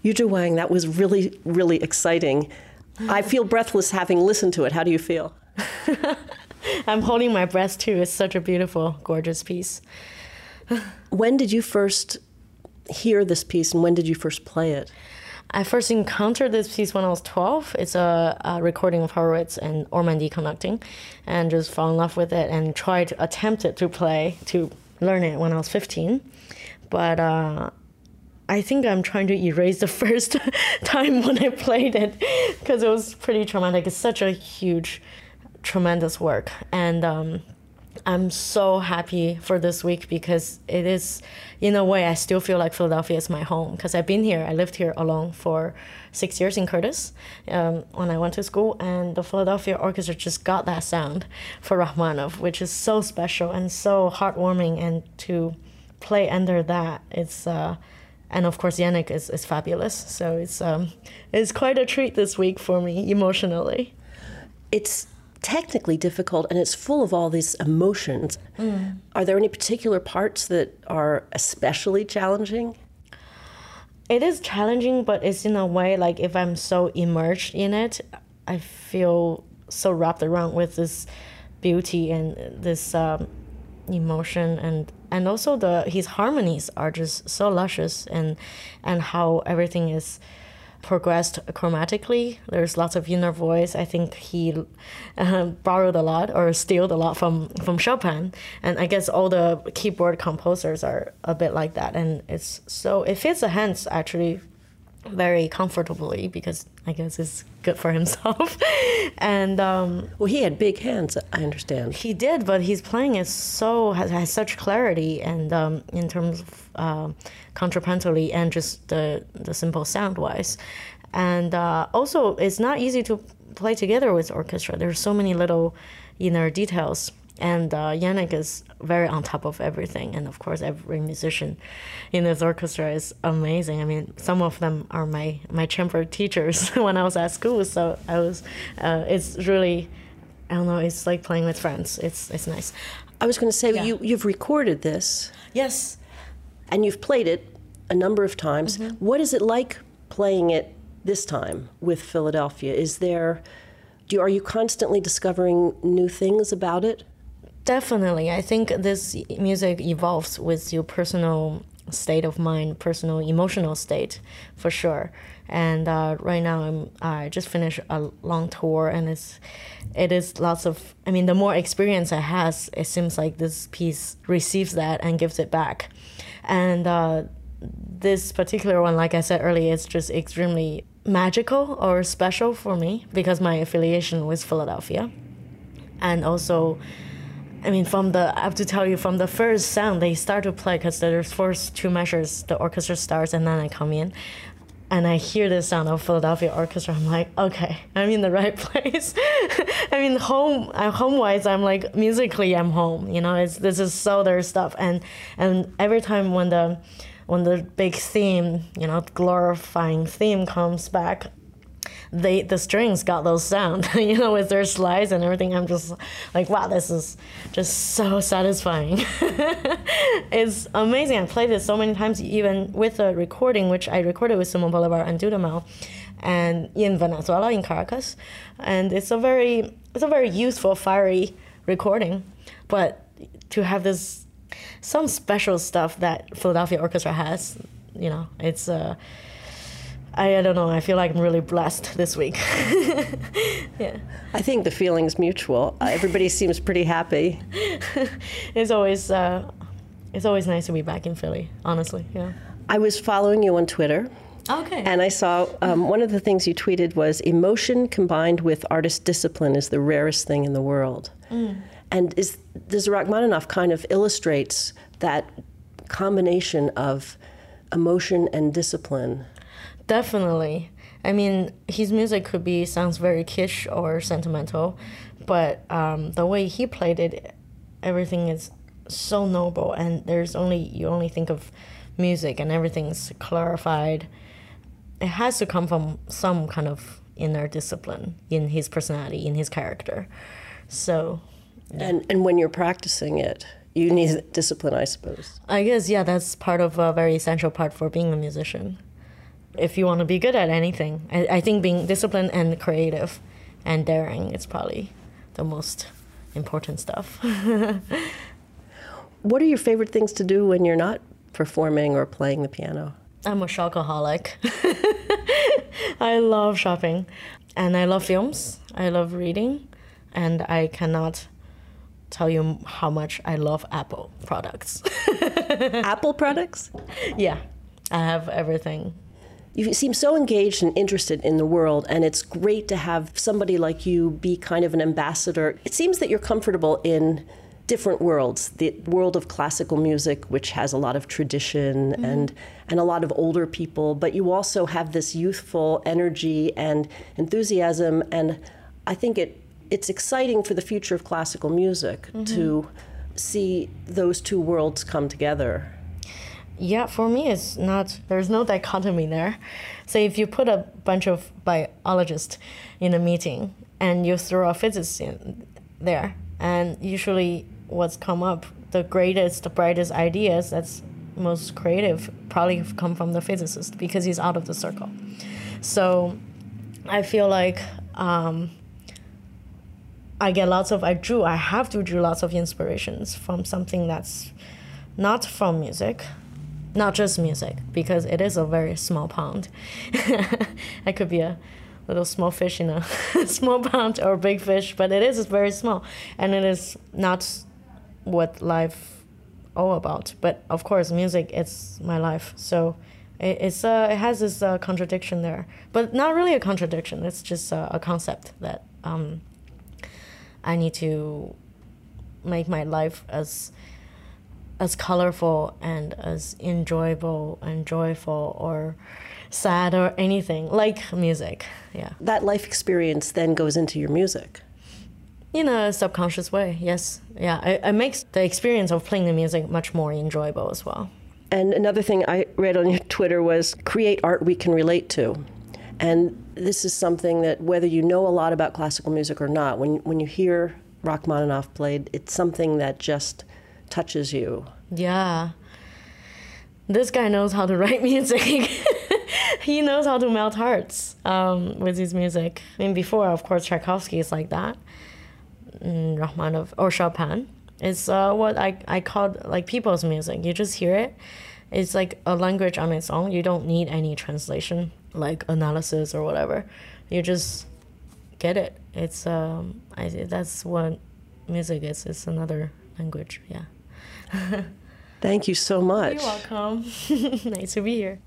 Yuja Wang, that was really, really exciting. I feel breathless having listened to it. How do you feel? I'm holding my breath too. It's such a beautiful, gorgeous piece. When did you first hear this piece and when did you first play it? I first encountered this piece when I was 12. It's a recording of Horowitz and Ormandy conducting, and just fell in love with it and tried to attempt it to learn it when I was 15. But I think I'm trying to erase the first time when I played it because it was pretty traumatic. It's such a huge, tremendous work. And I'm so happy for this week because it is, in a way, I still feel like Philadelphia is my home because I've been here. I lived here alone for 6 years in Curtis when I went to school, and the Philadelphia Orchestra just got that sound for Rachmaninoff, which is so special and so heartwarming, and to play under that, it's and of course Yannick is fabulous. So it's quite a treat this week for me emotionally. It's technically difficult and it's full of all these emotions. Are there any particular parts that are especially challenging? It is challenging, but it's in a way like if I'm so immersed in it, I feel so wrapped around with this beauty and this emotion, and also his harmonies are just so luscious, and how everything is progressed chromatically. There's lots of inner voice. I think he borrowed a lot or stealed a lot from Chopin, and I guess all the keyboard composers are a bit like that, and it fits the hands actually very comfortably because I guess it's good for himself. And well, he had big hands, I understand. He did, but his playing is has such clarity, and in terms of contrapuntally and just the simple sound wise, and also it's not easy to play together with orchestra. There's so many little inner details. And Yannick is very on top of everything. And of course, every musician in this orchestra is amazing. I mean, some of them are my chamber teachers when I was at school. So it's really, I don't know, it's like playing with friends. It's nice. I was going to say, yeah. You've recorded this. Yes. And you've played it a number of times. Mm-hmm. What is it like playing it this time with Philadelphia? Are you constantly discovering new things about it? Definitely. I think this music evolves with your personal state of mind, personal emotional state, for sure. And right now I just finished a long tour, and it is lots of, I mean, the more experience I has, it seems like this piece receives that and gives it back. And this particular one, like I said earlier, is just extremely magical or special for me because my affiliation with Philadelphia. And also, I mean, I have to tell you, from the first sound they start to play, because there's first two measures, the orchestra starts, and then I come in, and I hear the sound of Philadelphia Orchestra. I'm like, okay, I'm in the right place. I mean, home-wise, I'm like, musically, I'm home. You know, this is so their stuff, and every time when the big theme, you know, glorifying theme comes back, the strings got those sound, you know, with their slides and everything. I'm just like, wow, this is just so satisfying. It's amazing. I played it so many times, even with a recording, which I recorded with Simon Bolivar and Dudamel, and in Venezuela, in Caracas. And it's a very youthful, fiery recording. But to have some special stuff that Philadelphia Orchestra has, you know, it's I don't know. I feel like I'm really blessed this week. Yeah. I think the feeling's mutual. Everybody seems pretty happy. It's always nice to be back in Philly, honestly. Yeah. I was following you on Twitter. Okay. And I saw one of the things you tweeted was, emotion combined with artist discipline is the rarest thing in the world. Mm. And does Rachmaninoff kind of illustrates that combination of emotion and discipline? Definitely. I mean, his music sounds very kitsch or sentimental, but the way he played it, everything is so noble, and you only think of music and everything's clarified. It has to come from some kind of inner discipline in his personality, in his character. So, yeah. And when you're practicing it, you need discipline, I suppose. I guess, yeah, that's part of a very essential part for being a musician. if you want to be good at anything. I think being disciplined and creative and daring is probably the most important stuff. What are your favorite things to do when you're not performing or playing the piano? I'm a shopaholic. I love shopping, and I love films. I love reading, and I cannot tell you how much I love Apple products. Apple products? Yeah, I have everything. You seem so engaged and interested in the world, and it's great to have somebody like you be kind of an ambassador. It seems that you're comfortable in different worlds. The world of classical music, which has a lot of tradition and a lot of older people, but you also have this youthful energy and enthusiasm, and I think it's exciting for the future of classical music to see those two worlds come together. Yeah, for me, there's no dichotomy there. So if you put a bunch of biologists in a meeting and you throw a physicist in there, and usually what's come up, the greatest, the brightest ideas that's most creative probably come from the physicist because he's out of the circle. So I feel like I have to draw lots of inspirations from something that's not from music, not just music, because it is a very small pond. I could be a little small fish in a small pond or big fish, but it is very small, and it is not what life all about. But of course, music is my life, so it has this contradiction there, but not really a contradiction. It's just a concept that I need to make my life as colorful and as enjoyable and joyful or sad or anything like music. Yeah. That life experience then goes into your music. In a subconscious way, yes. Yeah, it makes the experience of playing the music much more enjoyable as well. And another thing I read on your Twitter was create art we can relate to. And this is something that whether you know a lot about classical music or not, when you hear Rachmaninoff played, it's something that just touches you. Yeah. This guy knows how to write music. He knows how to melt hearts with his music. I mean, before, of course, Tchaikovsky is like that. Rachmaninoff or Chopin. It's what I call like people's music. You just hear it. It's like a language on its own. You don't need any translation, like analysis or whatever. You just get it. It's that's what music is. It's another language. Yeah. Thank you so much. You're welcome. Nice to be here.